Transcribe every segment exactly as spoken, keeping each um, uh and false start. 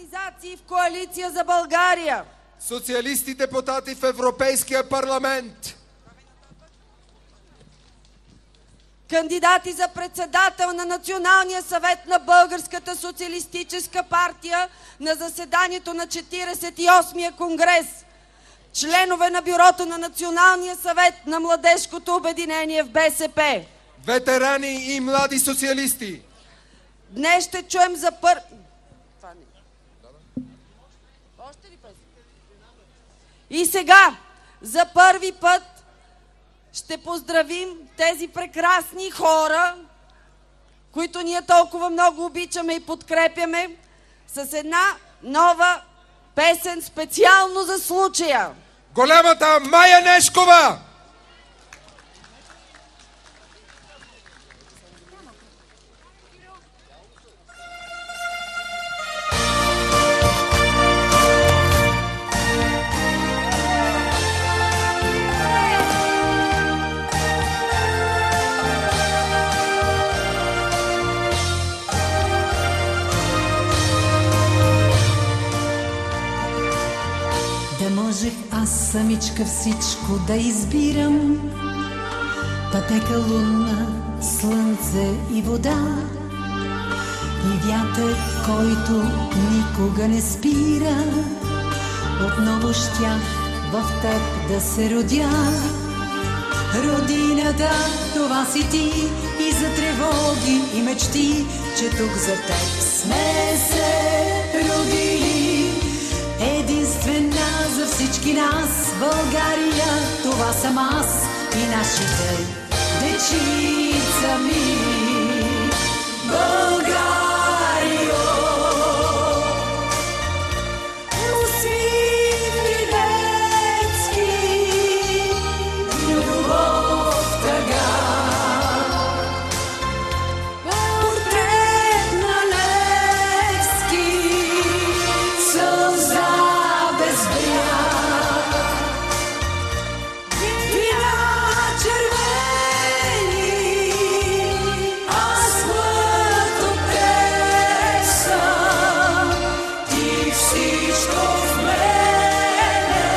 организации в Коалиция за България, социалисти депутати в Европейския парламент, кандидати за председател на Националния съвет на Българската социалистическа партия на заседанието на четиридесет и осмия конгрес, членове на бюрото на Националния съвет на Младежкото обединение в БСП, ветерани и млади социалисти. Днес ще чуем за пър... Още ли песен? И сега, за първи път ще поздравим тези прекрасни хора, които ние толкова много обичаме и подкрепяме, с една нова песен специално за случая. Голямата Мая Нешкова! Можех аз самичка всичко да избирам, пътека луна, слънце и вода, и вятър, който никога не спира. Отново щях в теб да се родя. Родината, това си ти, и за тревоги и мечти, че тук за теб сме се родили. Единствена за всички нас България, това съм аз и нашите дечица ми. България, усмивни детски, любов тъга, портрет на Левски, сълза без бряг, вина червени, аз млад от теб съм, ти всичко в мене,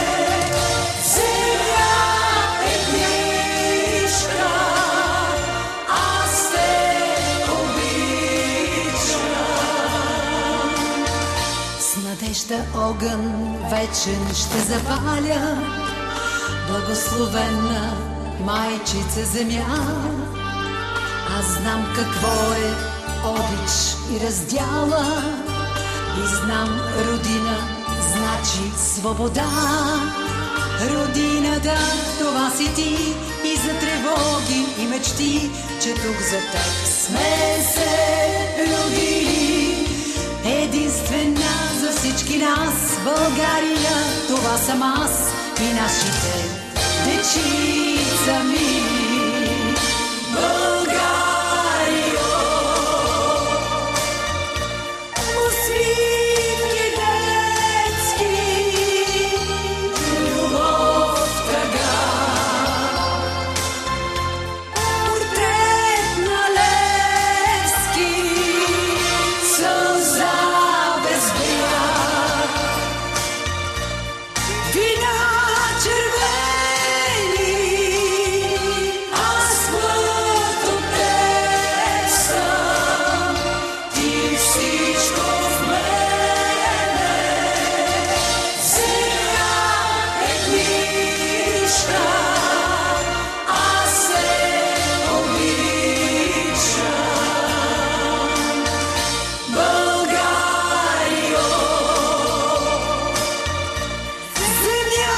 земя е книжка, аз те обичам. С надежда огън вечен ще запаля, благословена майчица земя. Аз знам какво е обич и раздяла, и знам родина значи свобода. Родината, това си ти, и за тревоги и мечти, че тук за теб сме се родили. Единствена за всички нас България, това съм аз и нашите дечица ми. България, усмивни детски, любов тъга, портрет на Левски, сълза без бряг, вина червени, аз млад от теб съм, ти всичко в мене, земя е книжка, аз се обичам. Българио, земя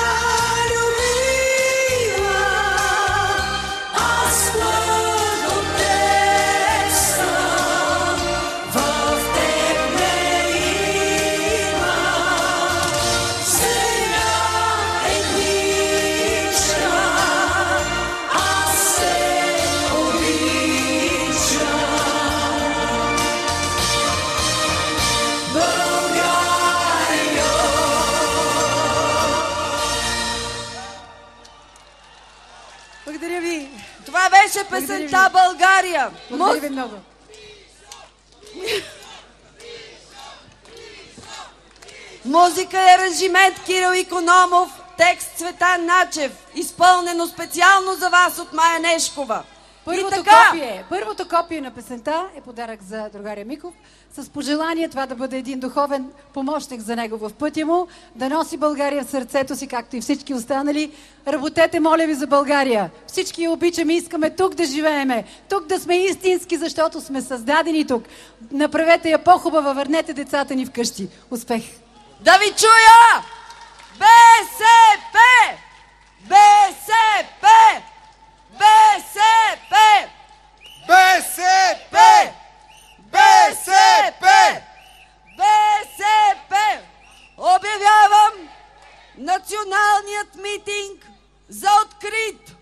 любима, аз млад от теб съм, в теб ме има, земя е книжка, аз се обичам. Българио. Благодаря ви. Това беше песента България. Благодаря ви много. Музика и аранжимент Кирил Икономов, текст Цветан Начев, изпълнено специално за вас от Мая Нешкова. Първото, И така, копие, първото копие на песента е подарък за другаря Миков, с пожелание това да бъде един духовен помощник за него в пътя му, да носи България в сърцето си, както и всички останали. Работете, моля ви, за България. Всички я обичаме, искаме тук да живееме, тук да сме истински, защото сме създадени тук. Направете я по-хубава, върнете децата ни вкъщи. Успех! да ви чуя! БСП! БСП! БСП! БСП! БСП! БСП! Обявявам националният митинг за открит!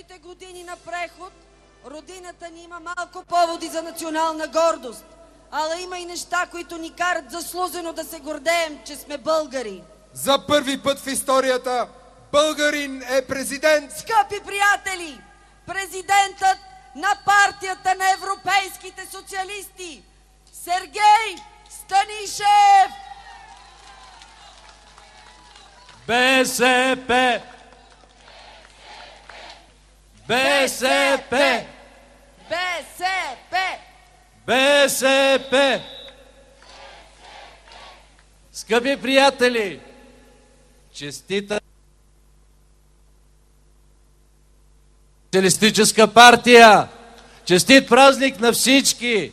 тежките години на преход родината ни има малко поводи за национална гордост, ала има и неща, които ни карат заслужено да се гордеем, че сме българи. За първи път в историята българин е президент. Скъпи приятели, президентът на партията на европейските социалисти Сергей Станишев! БСП! БСП! БСП! БСП! Скъпи приятели, честита социалистическа партия! Честит празник на всички!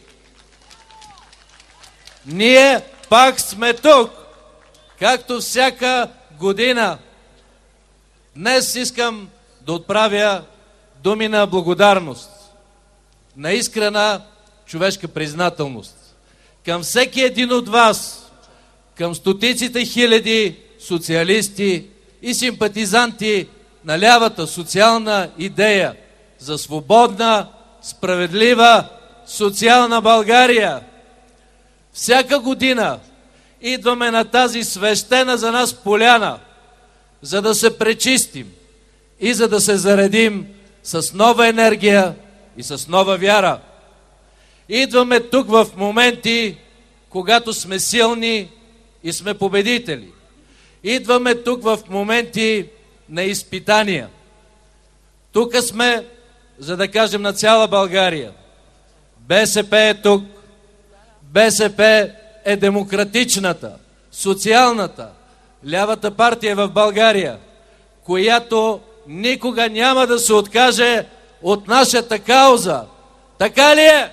Ние пак сме тук, както всяка година. Днес искам да отправя думи на благодарност, на искрена човешка признателност към всеки един от вас, към стотиците хиляди социалисти и симпатизанти на лявата социална идея за свободна, справедлива, социална България. Всяка година идваме на тази свещена за нас поляна, за да се пречистим и за да се заредим с нова енергия и с нова вяра. Идваме тук в моменти, когато сме силни и сме победители. Идваме тук в моменти на изпитания. Тук сме, за да кажем на цяла България: БСП е тук. БСП е демократичната, социалната, лявата партия в България, която никога няма да се откаже от нашата кауза. Така ли е?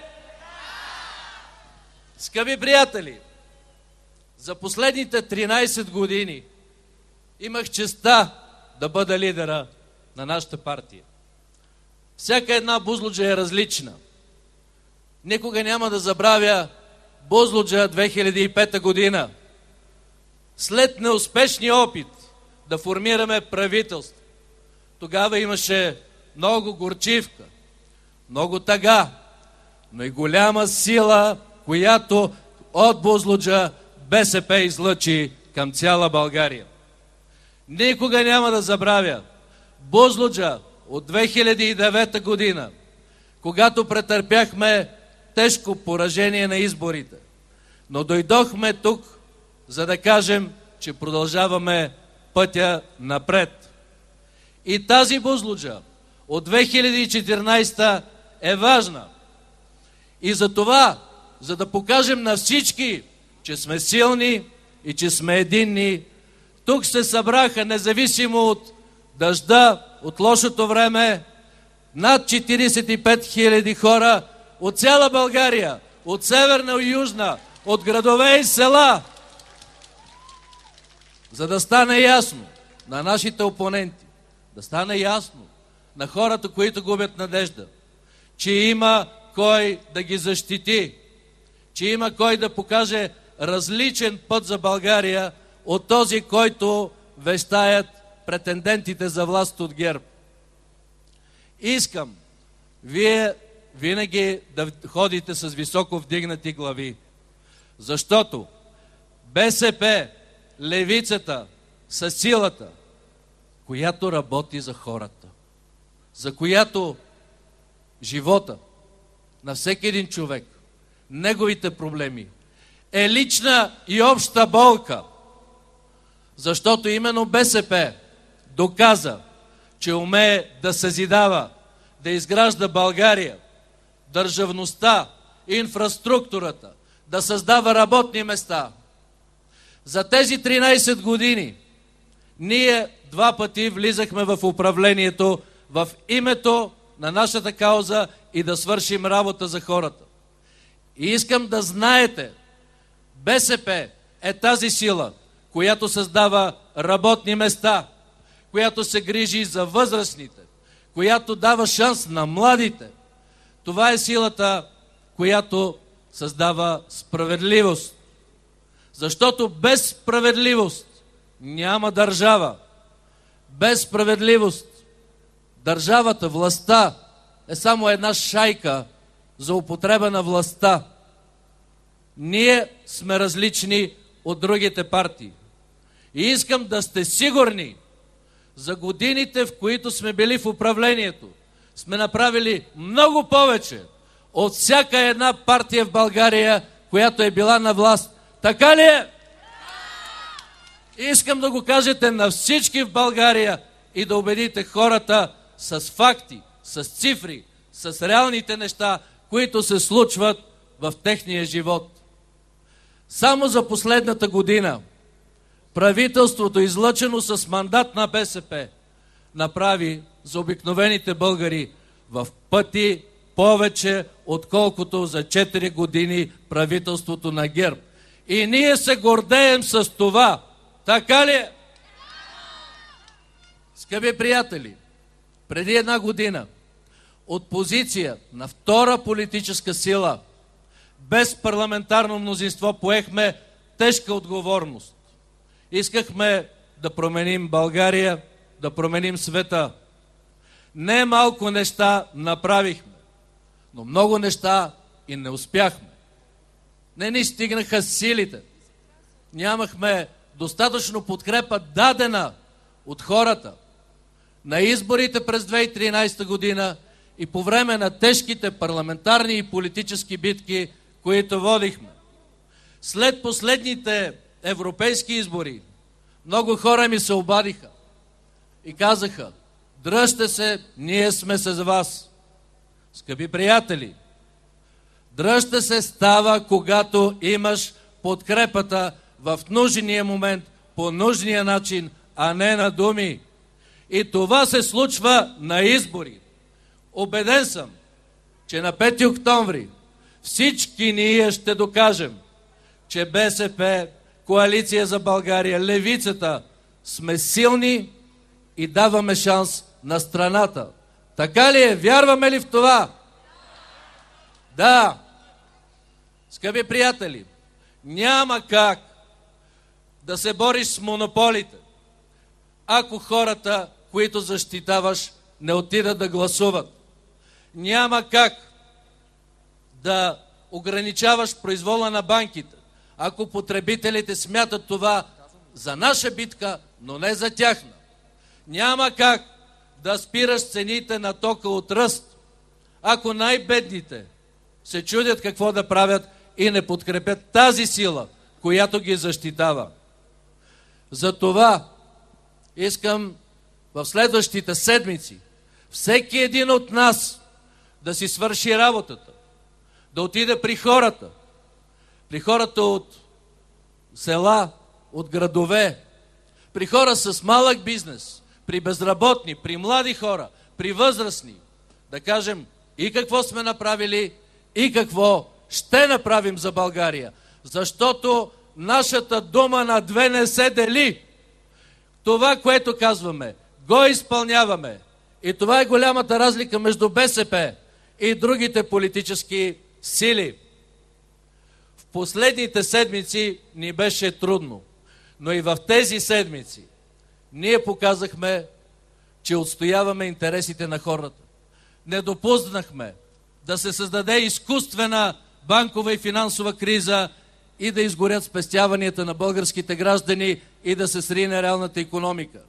Скъпи приятели, за последните тринайсет години имах честта да бъда лидера на нашата партия. Всяка една Бузлуджа е различна. Никога няма да забравя Бузлуджа две хиляди и пета година. След неуспешния опит да формираме правителство, тогава имаше много горчивка, много тъга, но и голяма сила, която от Бузлуджа БСП излъчи към цяла България. Никога няма да забравя Бузлуджа от две хиляди и девета година, когато претърпяхме тежко поражение на изборите. Но дойдохме тук, за да кажем, че продължаваме пътя напред. И тази Бузлуджа от две хиляди и четиринайсета е важна. И за това, за да покажем на всички, че сме силни и че сме единни, тук се събраха, независимо от дъжда, от лошото време, над четирийсет и пет хиляди хора от цяла България, от северна и южна, от градове и села, за да стане ясно на нашите опоненти, да стане ясно на хората, които губят надежда, че има кой да ги защити, че има кой да покаже различен път за България от този, който вещаят претендентите за власт от ГЕРБ. Искам вие винаги да ходите с високо вдигнати глави, защото БСП, левицата, са силата, която работи за хората, за която живота на всеки един човек, неговите проблеми, е лична и обща болка, защото именно БСП доказа, че умее да съзидава, да изгражда България, държавността, инфраструктурата, да създава работни места. За тези тринайсет години ние два пъти влизахме в управлението в името на нашата кауза и да свършим работа за хората. И искам да знаете, БСП е тази сила, която създава работни места, която се грижи за възрастните, която дава шанс на младите. Това е силата, която създава справедливост. Защото без справедливост няма държава. Без справедливост държавата, властта е само една шайка за употреба на властта. Ние сме различни от другите партии. И искам да сте сигурни, за годините, в които сме били в управлението, сме направили много повече от всяка една партия в България, която е била на власт. Така ли е? Искам да го кажете на всички в България и да убедите хората с факти, с цифри, с реалните неща, които се случват в техния живот. Само за последната година правителството, излъчено с мандат на БСП, направи за обикновените българи в пъти повече, отколкото за четири години правителството на ГЕРБ. И ние се гордеем с това. Така ли е? Скъпи приятели, преди една година от позиция на втора политическа сила, без парламентарно мнозинство, поехме тежка отговорност. Искахме да променим България, да променим света. Не малко неща направихме, но много неща и не успяхме. Не ни стигнаха силите. Нямахме достатъчно подкрепа дадена от хората. На изборите през две хиляди и тринадесета година и по време на тежките парламентарни и политически битки, които водихме. След последните европейски избори много хора ми се обадиха и казаха: дръжте се, ние сме с вас. Скъпи приятели, дръжте се става, когато имаш подкрепата в нужния момент, по нужния начин, а не на думи. И това се случва на избори. Убеден съм, че на пети октомври всички ние ще докажем, че БСП, Коалиция за България, Левицата сме силни и даваме шанс на страната. Така ли е? Вярваме ли в това? Да! Скъпи приятели, няма как да се бориш с монополите, ако хората, които защитаваш, не отидат да гласуват. Няма как да ограничаваш произвола на банките, ако потребителите смятат това за наша битка, но не за тяхна. Няма как да спираш цените на тока от ръст, ако най-бедните се чудят какво да правят и не подкрепят тази сила, която ги защитава. Затова искам в следващите седмици всеки един от нас да си свърши работата, да отиде при хората, при хората от села, от градове, при хора с малък бизнес, при безработни, при млади хора, при възрастни, да кажем и какво сме направили, и какво ще направим за България. Защото нашата дума на две не се дели. Това, което казваме, го изпълняваме. И това е голямата разлика между БСП и другите политически сили. В последните седмици ни беше трудно, но и в тези седмици ние показахме, че отстояваме интересите на хората. Не допуснахме да се създаде изкуствена банкова и финансова криза и да изгорят спестяванията на българските граждани и да се срине реалната икономика.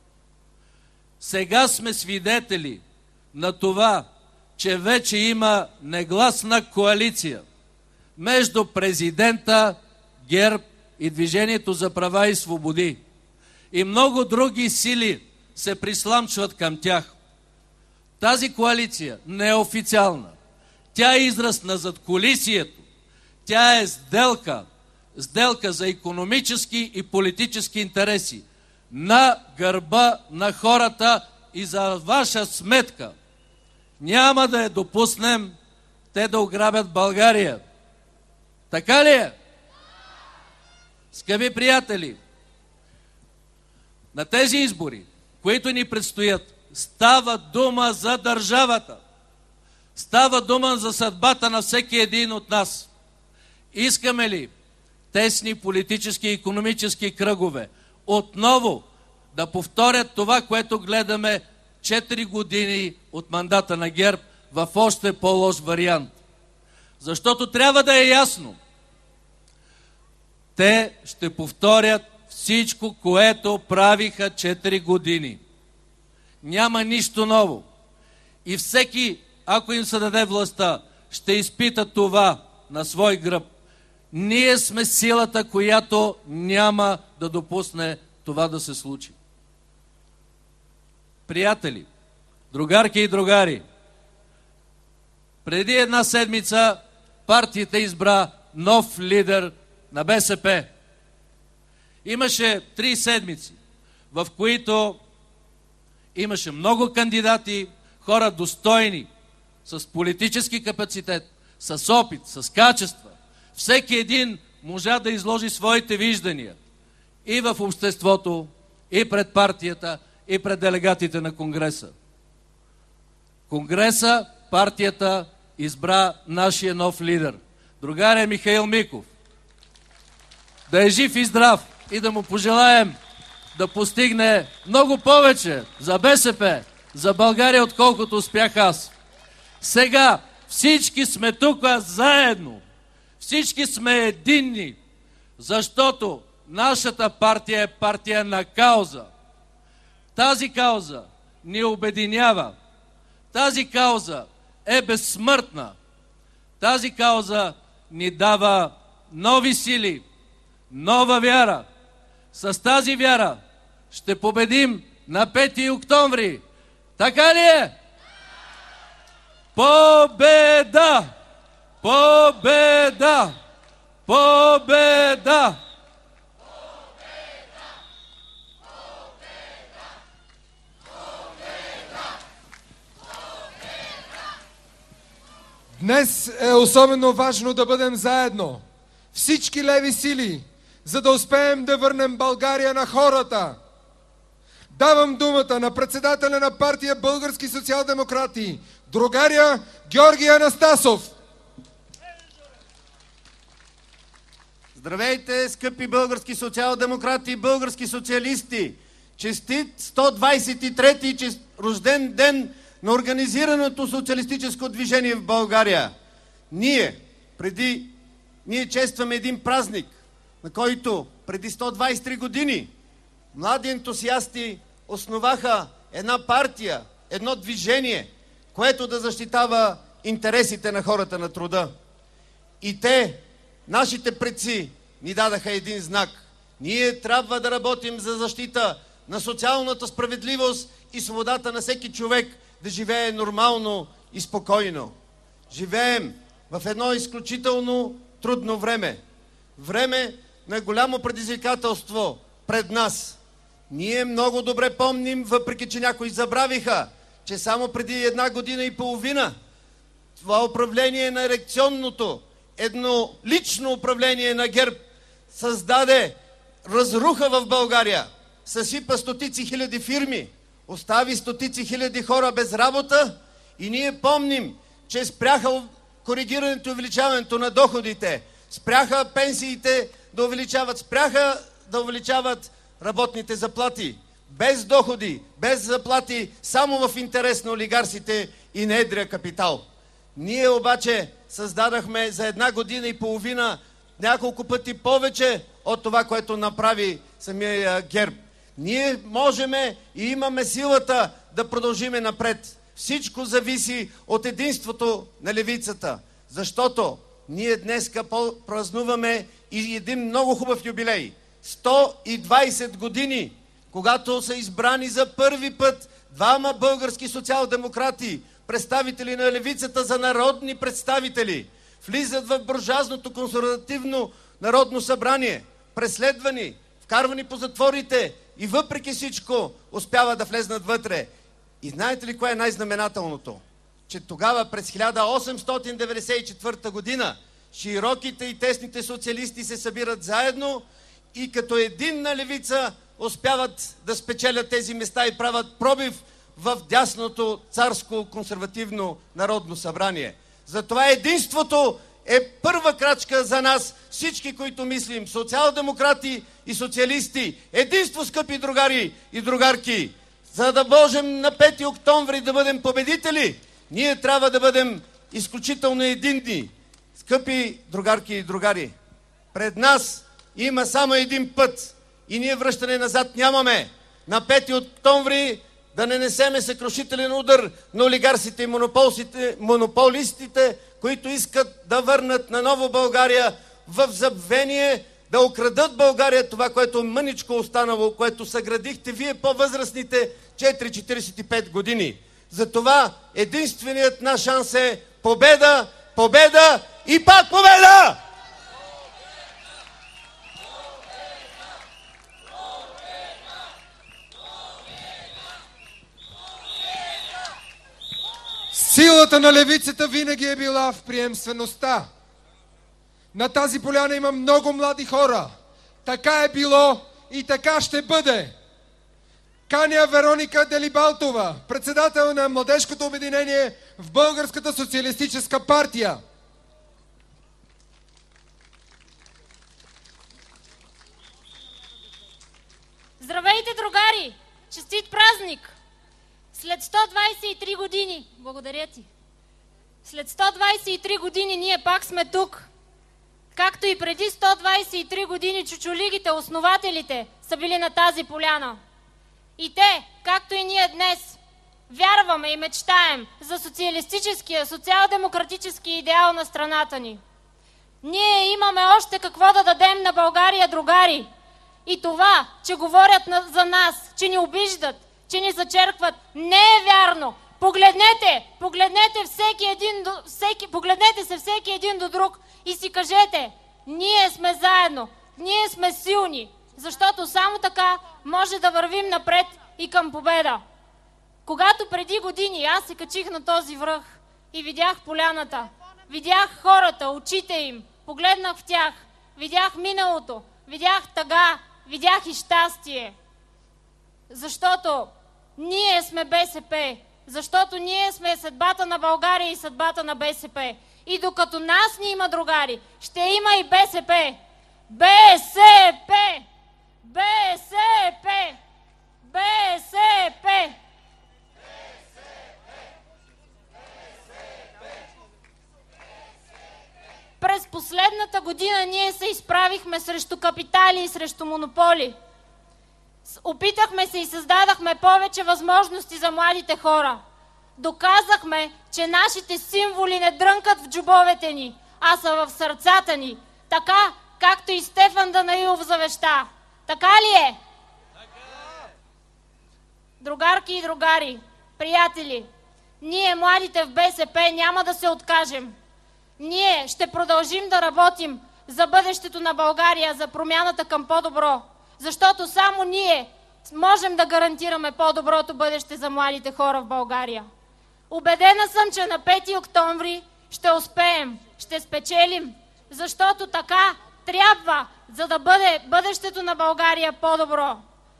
Сега сме свидетели на това, че вече има негласна коалиция между президента, ГЕРБ и Движението за права и свободи. И много други сили се присламчват към тях. Тази коалиция не е официална. Тя е израз на задкулисието. Тя е сделка, сделка за икономически и политически интереси на гърба на хората и за ваша сметка. Няма да я допуснем те да ограбят България. Така ли е? Скъпи приятели, на тези избори, които ни предстоят, става дума за държавата. Става дума за съдбата на всеки един от нас. Искаме ли тесни политически и икономически кръгове отново да повторят това, което гледаме четири години от мандата на ГЕРБ в още по-лош вариант. Защото трябва да е ясно. Те ще повторят всичко, което правиха четири години. Няма нищо ново. И всеки, ако им се даде властта, ще изпита това на свой гръб. Ние сме силата, която няма да допусне това да се случи. Приятели, другарки и другари, преди една седмица партията избра нов лидер на БСП. Имаше три седмици, в които имаше много кандидати, хора достойни, с политически капацитет, с опит, с качества. Всеки един можа да изложи своите виждания и в обществото, и пред партията, и пред делегатите на Конгреса. Конгреса, партията избра нашия нов лидер, другаря Михаил Миков. Да е жив и здрав и да му пожелаем да постигне много повече за БСП, за България, отколкото успях аз. Сега всички сме тук заедно. Всички сме единни, защото нашата партия е партия на кауза. Тази кауза ни обединява. Тази кауза е безсмъртна. Тази кауза ни дава нови сили, нова вяра. С тази вяра ще победим на пети октомври. Така ли е? Победа! Победа! Победа! Днес е особено важно да бъдем заедно. Всички леви сили, за да успеем да върнем България на хората. Давам думата на председателя на партия Български социал-демократи, другаря Георги Анастасов. Здравейте, скъпи български социал-демократи и български социалисти! Честит сто двадесет и трети чест... рожден ден на организираното социалистическо движение в България. Ние, преди, ние честваме един празник, на който преди сто двадесет и три години млади ентусиасти основаха една партия, едно движение, което да защитава интересите на хората на труда. И те, нашите предци, ни дадаха един знак. Ние трябва да работим за защита на социалната справедливост и свободата на всеки човек да живее нормално и спокойно. Живеем в едно изключително трудно време. Време на голямо предизвикателство пред нас. Ние много добре помним, въпреки че някои забравиха, че само преди една година и половина това управление на ерекционното, еднолично управление на ГЕРБ създаде разруха в България, съсипа стотици хиляди фирми, остави стотици хиляди хора без работа и ние помним, че спряха коригирането и увеличаването на доходите, спряха пенсиите да увеличават, спряха да увеличават работните заплати. Без доходи, без заплати, само в интерес на олигарсите и на едрия капитал. Ние обаче създадахме за една година и половина няколко пъти повече от това, което направи самия ГЕРБ. Ние можеме и имаме силата да продължиме напред. Всичко зависи от единството на левицата, защото ние днеска празнуваме и един много хубав юбилей. сто и двадесет години, когато са избрани за първи път двама български социал-демократи, представители на левицата за народни представители, влизат в буржуазното консервативно народно събрание, преследвани, вкарвани по затворите и въпреки всичко успяват да влезнат вътре. И знаете ли кое е най-знаменателното? Че тогава през хиляда осемстотин деветдесет и четвърта година широките и тесните социалисти се събират заедно и като единна левица успяват да спечелят тези места и правят пробив в дясното царско консервативно народно събрание. Затова единството е първа крачка за нас, всички, които мислим, социал-демократи и социалисти. Единство, скъпи другари и другарки! За да можем на пети октомври да бъдем победители, ние трябва да бъдем изключително единни. Скъпи другарки и другари, пред нас има само един път и ние връщане назад нямаме. На пети октомври да не несеме съкрушителен удар на олигарсите и монополистите, които искат да върнат на ново България в забвение, да украдат България това, което мъничко останало, което съградихте вие по-възрастните четири четиридесет и пет години. Затова единственият наш шанс е победа, победа и пак победа! Силата на левицата винаги е била в приемствеността. На тази поляна има много млади хора. Така е било и така ще бъде. Каня Вероника Делибалтова, председател на Младежкото обединение в Българската социалистическа партия. Здравейте, другари! Честит празник! След сто двадесет и три години, благодаря ти, след сто двадесет и три години ние пак сме тук. Както и преди сто двадесет и три години чучулигите, основателите, са били на тази поляна. И те, както и ние днес, вярваме и мечтаем за социалистическия, социал-демократически идеал на страната ни. Ние имаме още какво да дадем на България, другари. И това, че говорят за нас, че ни обиждат, че ни зачеркват, не е вярно. Погледнете, погледнете всеки един до, всеки, погледнете се всеки един до друг и си кажете, ние сме заедно, ние сме силни, защото само така може да вървим напред и към победа. Когато преди години аз се качих на този връх и видях поляната, видях хората, очите им, погледнах в тях, видях миналото, видях тъга, видях и щастие. Защото ние сме БСП, защото ние сме съдбата на България и съдбата на БСП. И докато нас ни има, другари, ще има и БСП. БСП! БСП! БСП! През последната година ние се изправихме срещу капитали и срещу монополи. Опитахме се и създадахме повече възможности за младите хора. Доказахме, че нашите символи не дрънкат в джобовете ни, а са в сърцата ни. Така, както и Стефан Данаилов завеща. Така ли е? Другарки и другари, приятели, ние, младите в БСП, няма да се откажем. Ние ще продължим да работим за бъдещето на България, за промяната към по-добро. Защото само ние можем да гарантираме по-доброто бъдеще за младите хора в България. Убедена съм, че на пети октомври ще успеем, ще спечелим, защото така трябва, за да бъде бъдещето на България по-добро.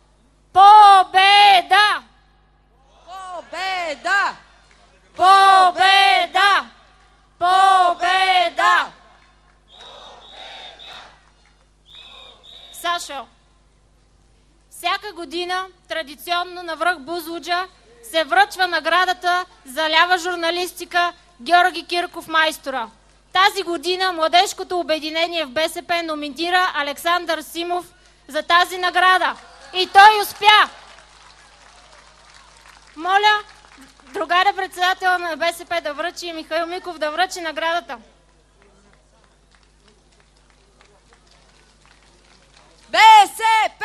Победа! Победа! Победа! Победа! Сашо, всяка година традиционно на връх Бузлуджа се връчва наградата за лява журналистика Георги Кирков майстора. Тази година Младежкото обединение в БСП номинира Александър Симов за тази награда. И той успя. Моля, другаря председател на БСП да връчи и Михаил Миков да връчи наградата. БСП!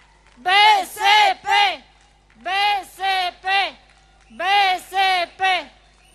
БСП! БСП! БСП!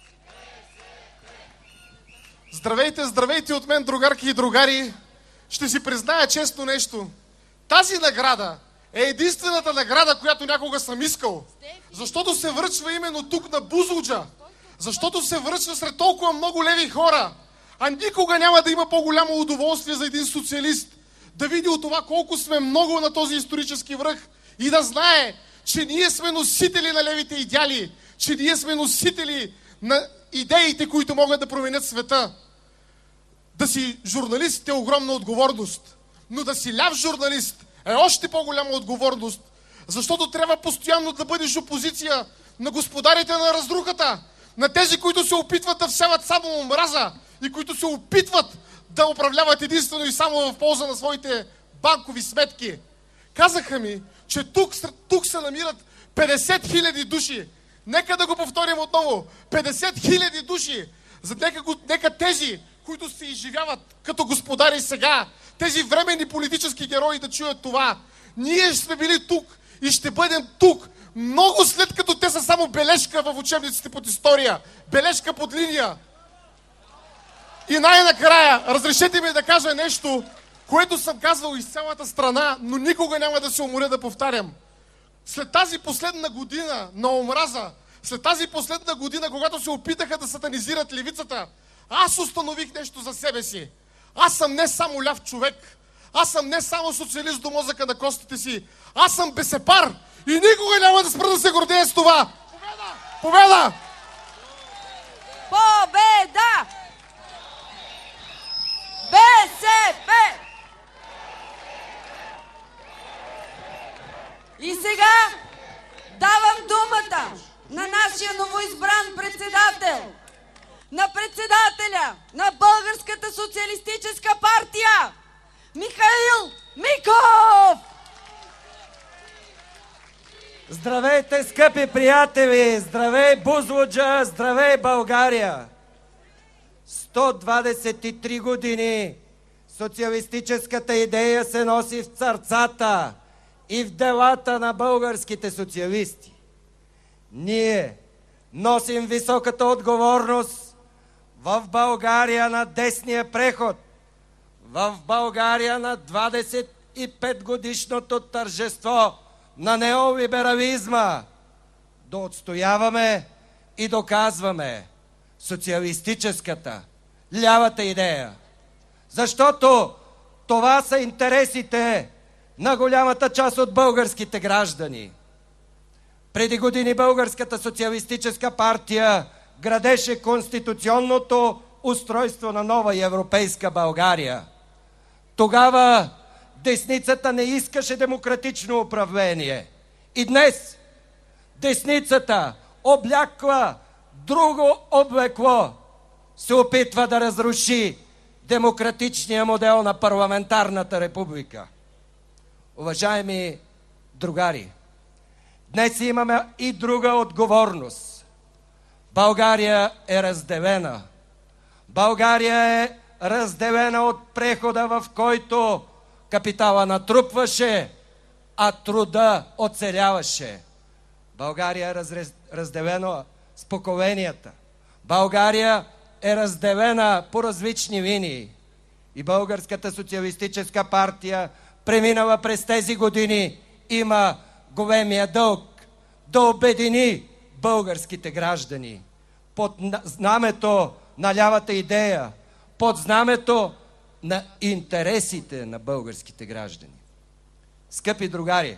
Здравейте, здравейте от мен, другарки и другари! Ще си призная честно нещо. Тази награда е единствената награда, която някога съм искал. Защото се връчва именно тук на Бузлуджа. Защото се връчва сред толкова много леви хора. А никога няма да има по-голямо удоволствие за един социалист да види от това колко сме много на този исторически връх и да знае, че ние сме носители на левите идеали, че ние сме носители на идеите, които могат да променят света. Да си журналист е огромна отговорност, но да си ляв журналист е още по-голяма отговорност, Защото трябва постоянно да бъдеш опозиция на господарите на разрухата, на тези, които се опитват да всяват само омраза и които се опитват да управляват единствено и само в полза на своите банкови сметки. Казаха ми, че тук, тук се намират петдесет хиляди души. Нека да го повторим отново. петдесет хиляди души. За нека, нека тези, които се изживяват като господари сега, тези временни политически герои да чуят това. Ние сме били тук и ще бъдем тук много след като те са само бележка в учебниците под история. Бележка под линия. И най-накрая, разрешете ми да кажа нещо, което съм казвал из цялата страна, но никога няма да се уморя да повтарям. След тази последна година на омраза, след тази последна година, когато се опитаха да сатанизират левицата, аз установих нещо за себе си. Аз съм не само ляв човек, аз съм не само социалист до мозъка на костите си, аз съм бесепар и никога няма да спра да се гордея с това. Победа! Победа! Победа! БСП! И сега давам думата на нашия новоизбран председател, на председателя на Българската социалистическа партия, Михаил Миков! Здравейте, скъпи приятели! Здравей, Бузлуджа! Здравей, България! сто двадесет и три години социалистическата идея се носи в сърцата и в делата на българските социалисти. Ние носим високата отговорност в България на десния преход, в България на двадесет и пет годишното тържество на неолиберализма, да отстояваме и доказваме социалистическата, лявата идея. Защото това са интересите на голямата част от българските граждани. Преди години Българската социалистическа партия градеше конституционното устройство на нова европейска България. Тогава десницата не искаше демократично управление. И днес десницата, облякла друго облекло, се опитва да разруши демократичния модел на парламентарната република. Уважаеми другари, днес имаме и друга отговорност. България е разделена. България е разделена от прехода, в който капитала натрупваше, а труда оцеляваше. България е разрез... разделена с поколенията. България е разделена по различни линии. И Българската социалистическа партия, преминала през тези години, има големия дълг да обедини българските граждани под знамето на лявата идея, под знамето на интересите на българските граждани. Скъпи другари,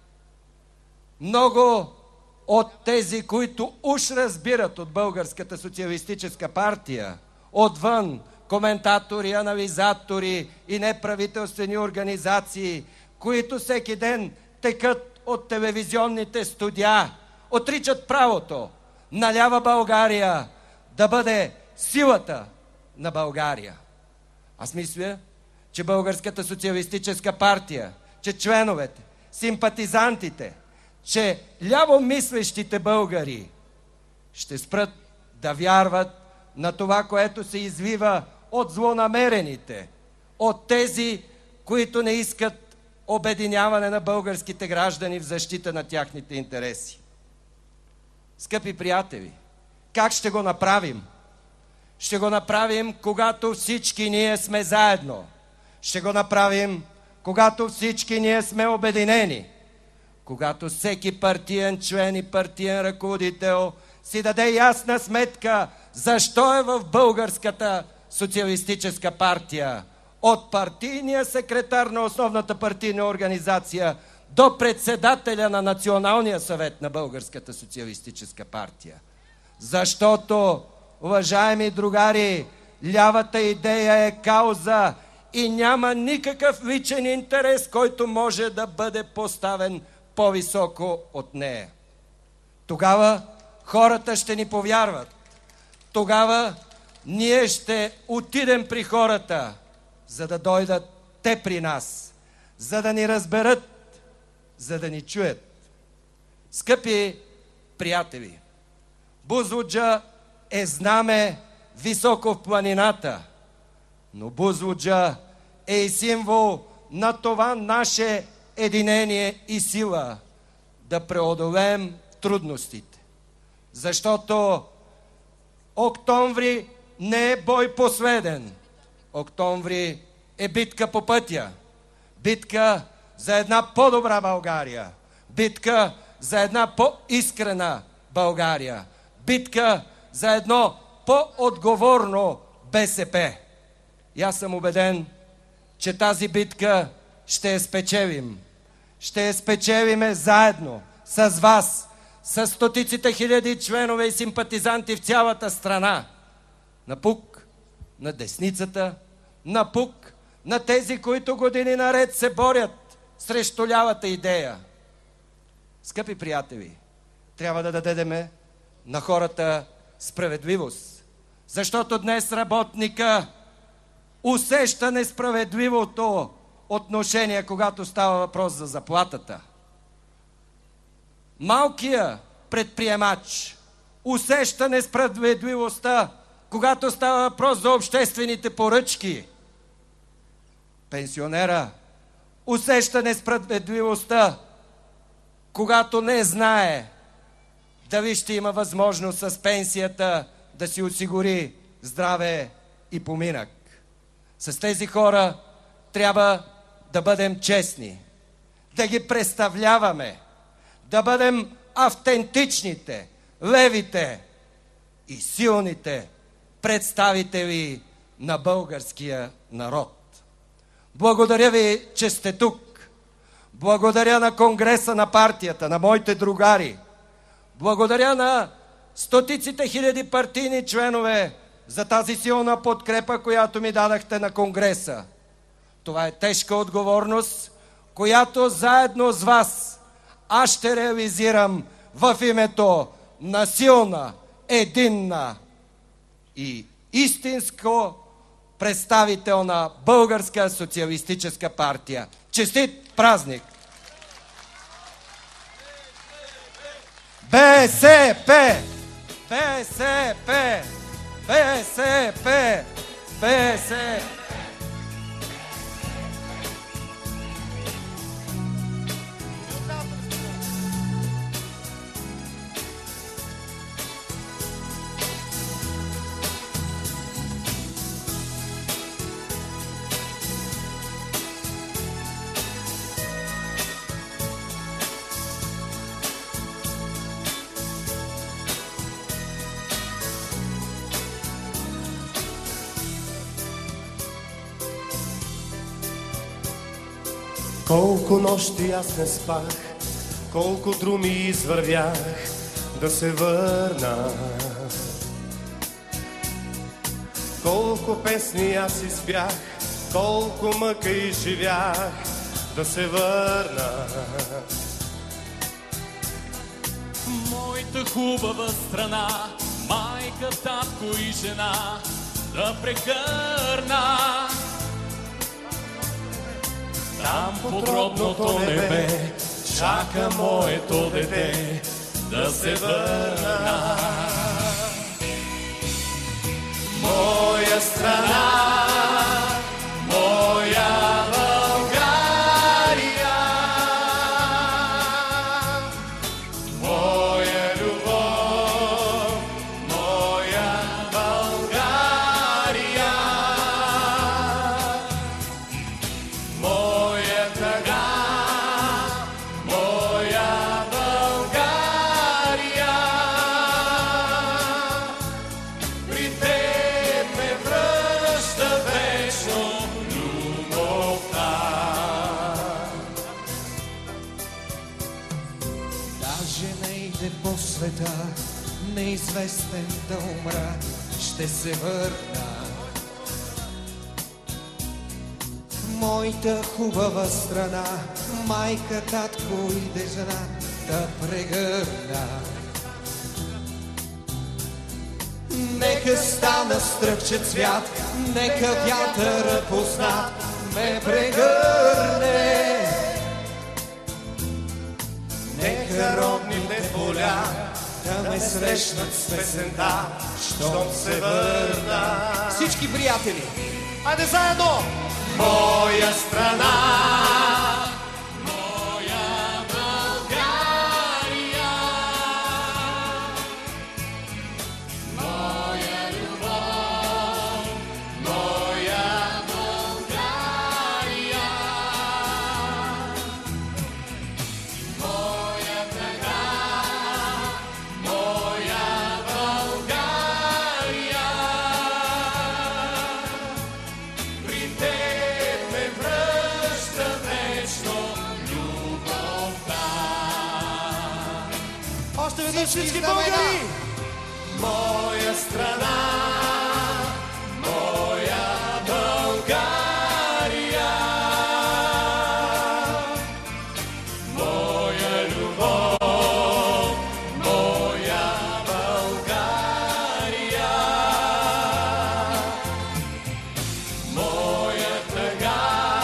много от тези, които уж разбират от Българската социалистическа партия, отвън, коментатори, анализатори и неправителствени организации, които всеки ден текат от телевизионните студия, отричат правото на лява България да бъде силата на България. Аз мисля, че Българската социалистическа партия, че членовете, симпатизантите, че лявомислещите българи ще спрат да вярват на това, което се извива от злонамерените, от тези, които не искат обединяване на българските граждани в защита на тяхните интереси. Скъпи приятели, как ще го направим? Ще го направим, когато всички ние сме заедно. Ще го направим, когато всички ние сме обединени. Когато всеки партиен член и партиен ръководител си даде ясна сметка защо е в Българската социалистическа партия. От партийния секретар на основната партийна организация до председателя на Националния съвет на Българската социалистическа партия. Защото, уважаеми другари, лявата идея е кауза и няма никакъв личен интерес, който може да бъде поставен по-високо от нея. Тогава хората ще ни повярват. Тогава ние ще отидем при хората, за да дойдат те при нас, за да ни разберат, за да ни чуят. Скъпи приятели, Бузлуджа е знаме високо в планината, но Бузлуджа е и символ на това наше единение и сила да преодолеем трудностите. Защото октомври не е бой последен. Октомври е битка по пътя. Битка за една по-добра България. Битка за една по-искрена България. Битка за едно по-отговорно БСП. И аз съм убеден, че тази битка ще я спечелим. Ще я спечелиме заедно с вас, с стотиците хиляди членове и симпатизанти в цялата страна. Напук на десницата, напук на тези, които години наред се борят срещу лявата идея. Скъпи приятели, трябва да дадем на хората справедливост, защото днес работника усеща несправедливото отношение, когато става въпрос за заплатата. Малкият предприемач усеща несправедливостта, когато става въпрос за обществените поръчки. Пенсионера усеща несправедливостта, когато не знае дали ще има възможност с пенсията да си осигури здраве и поминък. С тези хора трябва да бъдем честни, да ги представляваме, да бъдем автентичните, левите и силните представители на българския народ. Благодаря ви, че сте тук. Благодаря на Конгреса на партията, на моите другари. Благодаря на стотиците хиляди партийни членове за тази силна подкрепа, която ми дадахте на Конгреса. Това е тежка отговорност, която заедно с вас аз ще реализирам в името на силна, единна и истинско представителна Българска социалистическа партия. Честит празник! БСП! БСП! БСП! БСП! Колко нощи аз не спах, колко друми извървях да се върна. Колко песни аз изпях, колко мъка изживях да се върна. Моята хубава страна, майка, татко и жена да прегърна. Там под родното небе чака моето дете да се върна. Моя страна, моя България, моя любов, моя България, моя тъга, моя България. При теб ме връща вечно любовта. Даже не иде по света, неизвестен да умра, ще се върна. моята хубава страна, майка, татко и дежана да прегърна. Нека стана стръкче цвят, нека вятъра познат ме прегърне. Нека родните поля да ме срещнат с песента, щом се върна. Всички приятели, айде заедно! Моя страна, всички българи! Моя страна, моя България, моя любов, моя България, моя тъга,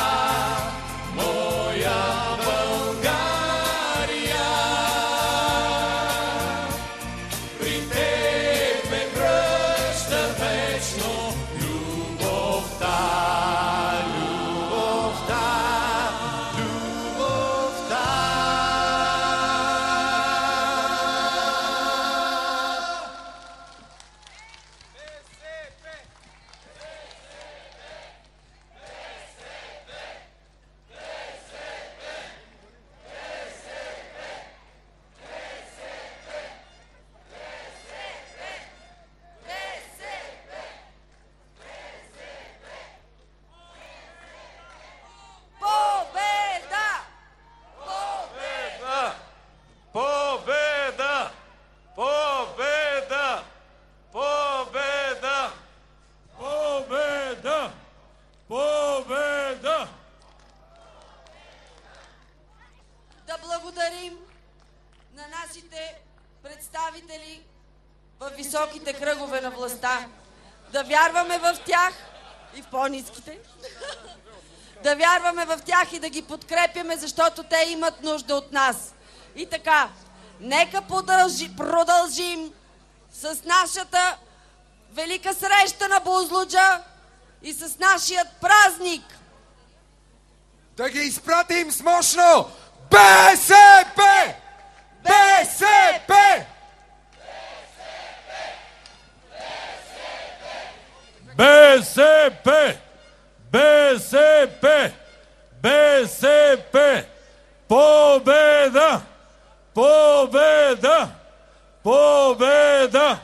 моя България. Победа! Победа! Победа! Победа! Победа! Да благодарим на нашите представители в високите кръгове на властта. Да вярваме в тях и в по-ниските. Да вярваме в тях и да ги подкрепяме, защото те имат нужда от нас. И така, нека продължи, продължим с нашата велика среща на Бузлуджа и с нашият празник. Да ги изпратим с мощно БСП! БСП! БСП! БСП! БСП! Победа! Победа! Победа!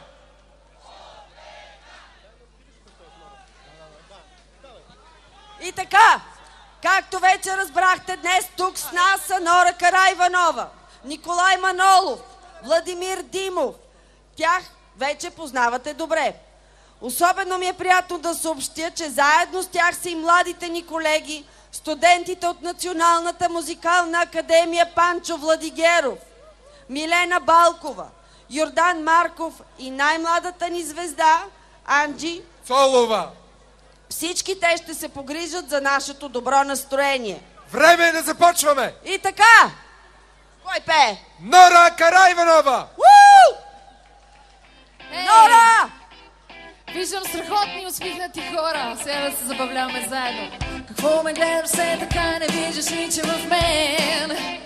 И така, както вече разбрахте, днес тук с нас са Нора Караиванова, Николай Манолов, Владимир Димов. Тях вече познавате добре. Особено ми е приятно да съобщя, че заедно с тях са и младите ни колеги, студентите от Националната музикална академия Панчо Владигеров, Милена Балкова, Йордан Марков и най-младата ни звезда Анджи Цолова. Всички те ще се погрижат за нашето добро настроение. Време е да започваме! И така! Кой пее? Нора Караиванова! Нора! Виждам страхотни усмихнати хора. Сега да се забавляваме заедно. Какво ме гледаш все така, не виждаш ниче в мен.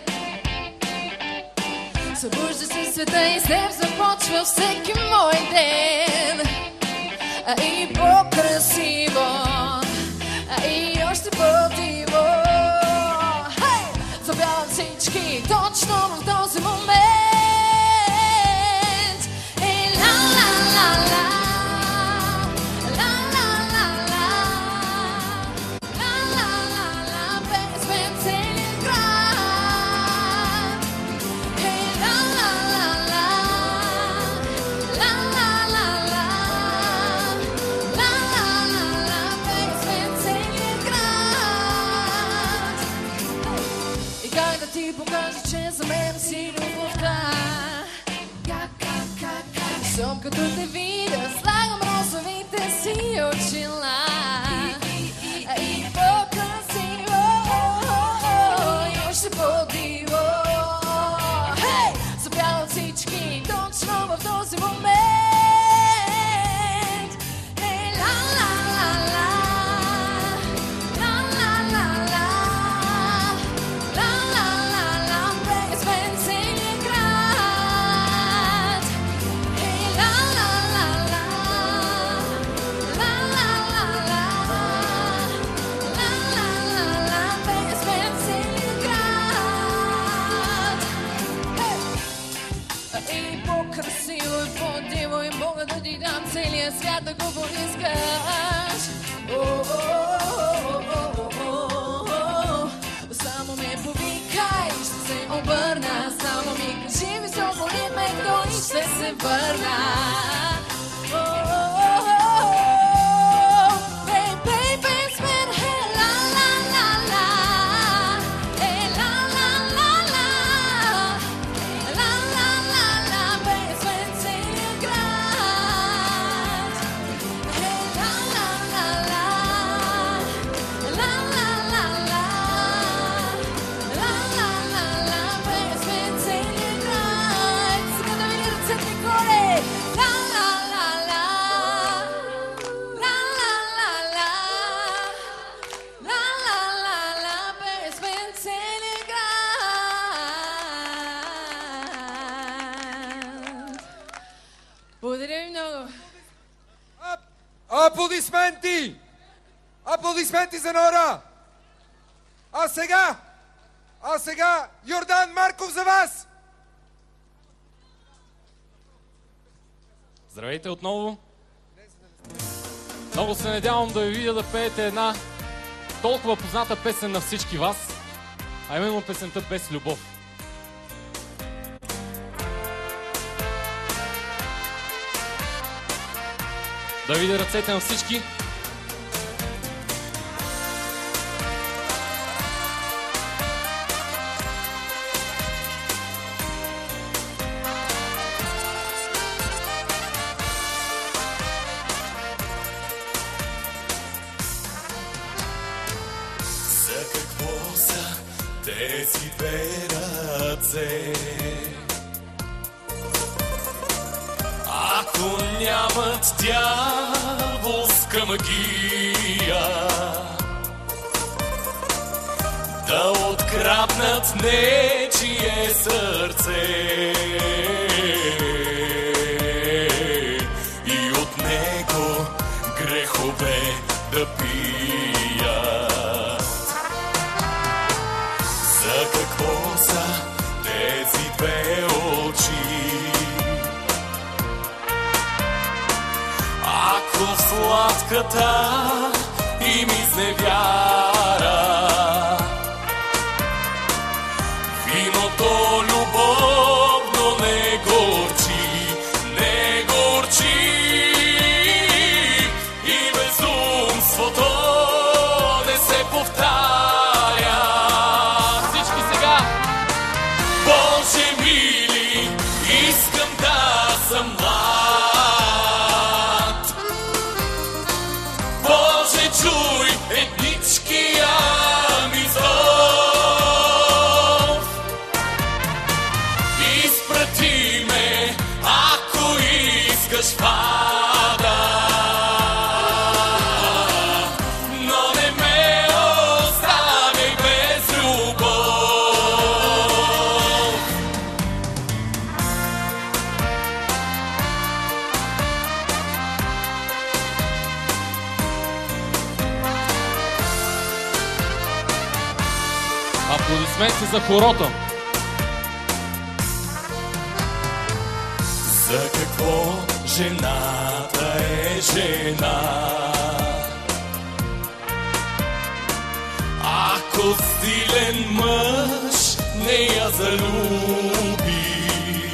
Събужда си света и с теб започва всеки мой ден. А и по-красиво, а и още по-диво. Забравям всички точно в този момент. Е, ла-ла-ла-ла. да ти покажа, че за мен си любовта. Как, как, как, как съм като те видя, слагам розовите си очила. И по-красиво, и още по-диво. Запяват всички точно в този момент. Ей, ла-ла-ла-ла, ла-ла-ла-ла, ла-ла-ла-ла, пресмен целият град. Ей, ла-ла-ла-ла, ла-ла-ла-ла, ла-ла-ла-ла, пресмен целият град. И по-красиво, и по-диво, и мога да ти дам целия свят да го поискаш. Само ме повикай, ще се обърна. Само ми кажи високо името и ще се върна. Hey, baby, it's been hey, la la la la, hey, la la la la, la la la la, baby, it's been целият град. Hey, la la la la, la la la la, la la la la, baby, it's been целият град. Сега да види ръцете горе. La la la la, la la la la, la la la la, baby, it's been целият град. Благодаря ви много. Аплодисменти! Аплодисменти за Нора! А сега, а сега Йордан Марков за вас! Здравейте отново! Много се надявам да ви видя да пеете една толкова позната песен на всички вас, а именно песента Без любов. Да видя ръцете на всички. За какво са тези две ръце? Ако нямат дяволска магия, да откраднат нечие сърце и от него грехове да пият. За какво са тези две очи? Ако в сладката им изневяра, виното любовно не горчи, не горчи и безумството не се повтаря. Всички сега! Боже мили, искам да съм млад. Боже, чуй едничкия ми зов. Изпрати ме, ако искаш пада, но не ме оставяй без любов. Аплодисменти за хорото. За какво жената е жена? Ако стилен мъж не я залюби,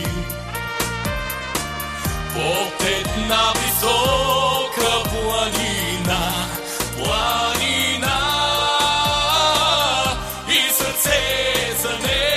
под една висока планина, планина и сърце за нея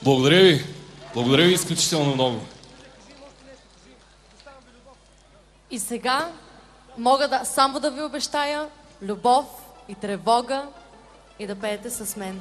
Благодаря ви. Благодаря ви изключително много. И сега мога да, само да ви обещая любов и тревога и да пеете с мен.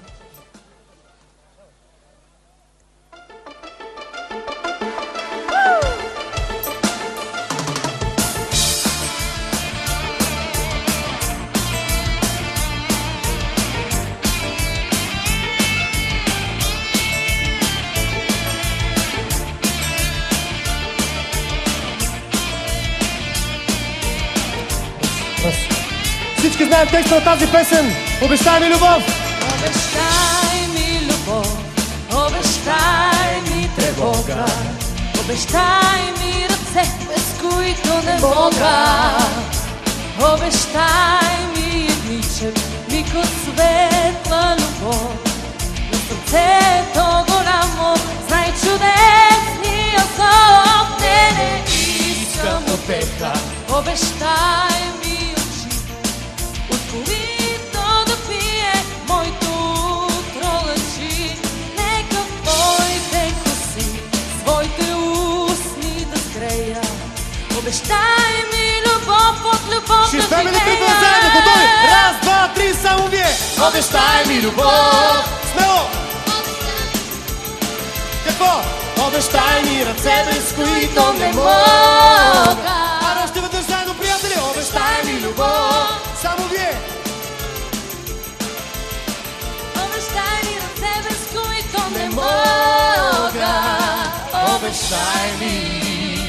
Всички знаем текста на тази песен. Обещай ми любов! Обещай ми любов, обещай ми тревога, обещай ми ръце, без които не мога. Обещай ми едничен миг от светла любов, на сърцето голямо, знай чудесния зов. Не, не искам утеха, обещай ми очи, от които да пие моето утро лъчи. Нека в твоите коси своите устни да сгрея. Обещай ми любов, от любов Ще да успеем ли да живея. тръгнем заедно? Готови? Раз, два, три, само вие! Обещай ми любов! Смело! Какво? Обещай ми ръце, без които не мога. А още веднъж заедно, приятели! Обещай ми любов! Само вие! Обещай ми ръце, без които не мога. Обещай ми!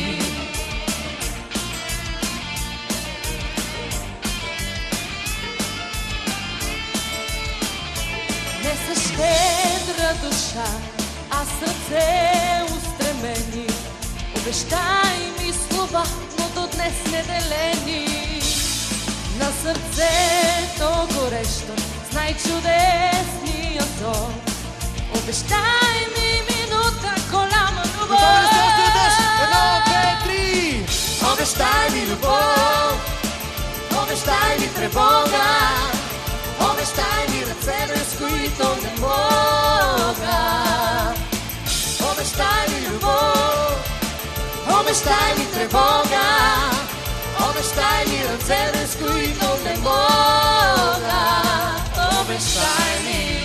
Не са щедра душа, а сърце устремени. Обещай ми слова, но до днес неделени. На сърцето горещо, знай чудесния зов. Обещай ми минута, голяма любов. Готови ли сте още веднъж? Едно, две, три! Обещай ми любов! Обещай ми тревога! Обещай ми ръце, без които не мога. Обещай ми любов, обещай ми тревога. Обещай ми ръце, без които не мога. Обещай ми.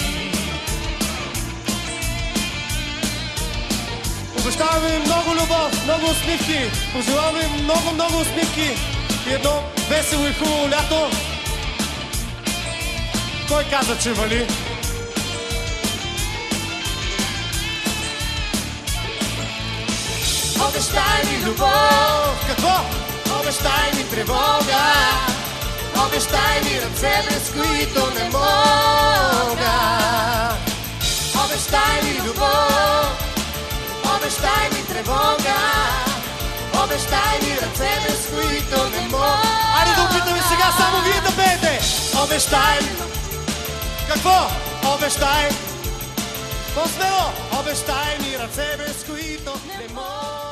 Обещаваме много любов, много усмивки. Пожелаваме много, много усмивки и едно весело и хубаво лято. Кой каза, че вали? Обещай ми любов! Какво? Обещай ми тревога! Обещай ми ръце, без които не мога! Обещай ми любов! Обещай ми тревога! Обещай ми ръце, без които не мога! Айде да опитаме сега само вие да пеете! Обещай ми! Какво? Обещай! По-смело! Обещай ми ръце, без които не мога!